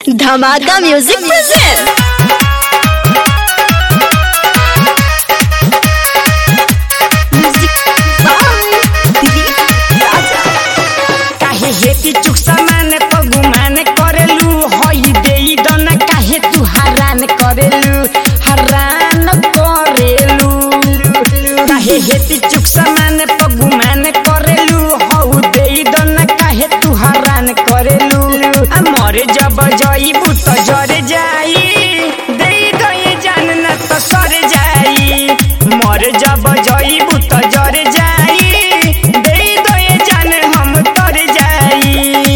धमाका music present. काहे हेती चुक समान पगुमान करेलू होई देई दना काहे तू हरान करेलू हरान करेलू काहे हेती चुक समान पगुमान करेलू होई देई दना काहे तू हरान करेलू आ मरे जब जईबू त जरे जाई देई दई जान न त सर जाई मरे जब जईबू त जरे जाई देई दई जान हम तर जाई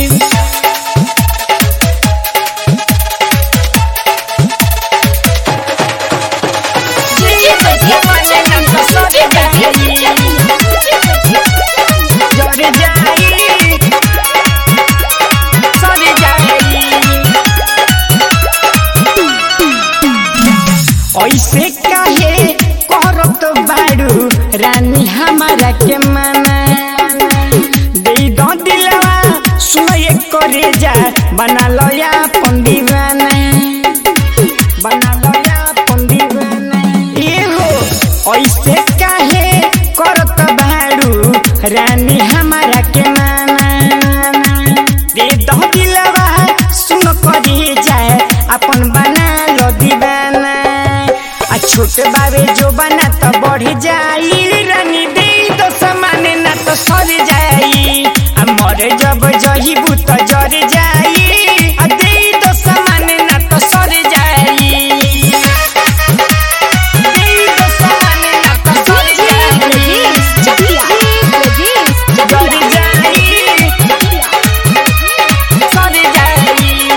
ऐसे काहे करत बाड़ू रानी हमारा के माना दे दो दिलवा सुनए करे जा बना लो या पंदीवाना बना लो या पंदीवाना ए हो ऐसे काहे करत बाड़ू रानी हमारा के माना दे दो दिलवा सुन करे जा अपन बना लो दीवाना छोट बाबे जो बना तो बढ़ जाई रानी दे तो समान ना तो सर जाई आ मरे जब जहीबू तो जर जाई आ दे तो समान ना तो सर जाई दे तो समान ना तो सर जाई जर जाई सर जाई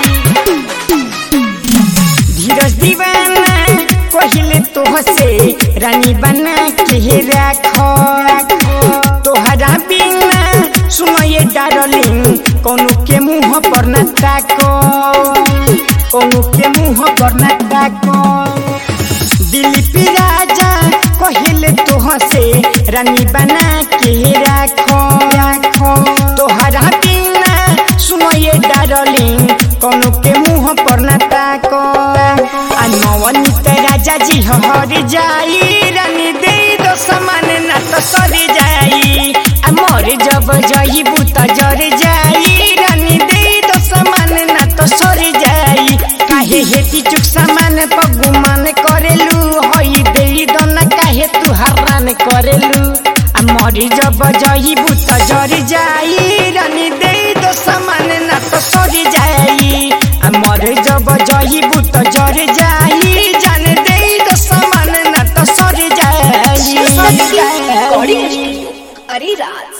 धीरज दीवाना पहले तोहसे रानी बना के राखो तोहरा बिना सुनो ये डार्लिंग कोनो के मुंह पर न ताको कोनो के मुंह पर न ताको दिलीप राजा कहले तोहसे रानी बना के राखो तोहरा बिना सुनो ये डार्लिंग कोनो के मुंह पर न ताको आ नवनीत राजा जी हर जाई रानी दे दो समान ना तो सर जाई आ मरे जब जईबू त जर जाई रानी दे दो समान ना तो सर जाई काहे हेती चुक समान पगुमान करेलू होई देई दना काहे तू हरान करेलू आ मरे जब जईबू त जर जाई रानी दे दो समान ना तो सर जाई आ मरे जब जईबू त जर जाई जान दे दो समान ना तो सर जाई अरे राज